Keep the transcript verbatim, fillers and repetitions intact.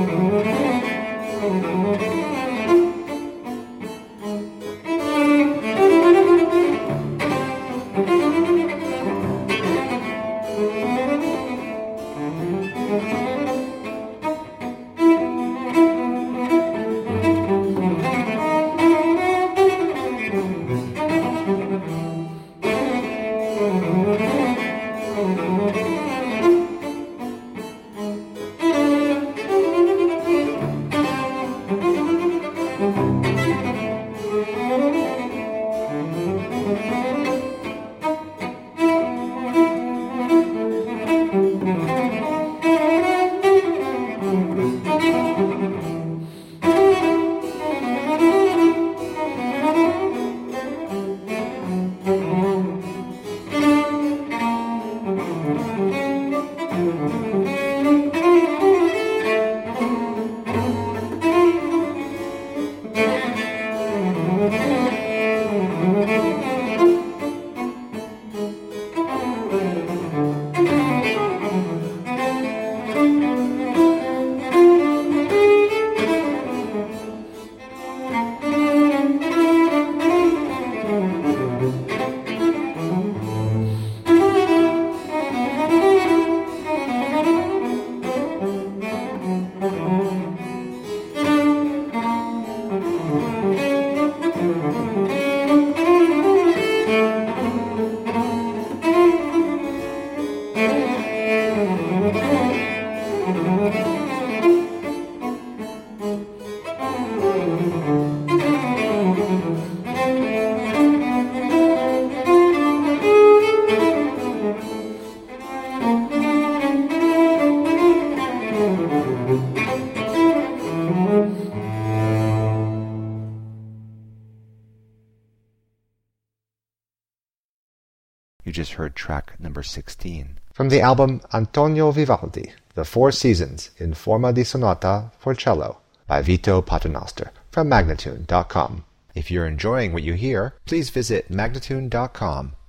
You just heard track number sixteen. From the album Antonio Vivaldi, The Four Seasons in Forma di Sonata for Cello by Vito Paternoster from Magnatune dot com. If you're enjoying what you hear, please visit Magnatune dot com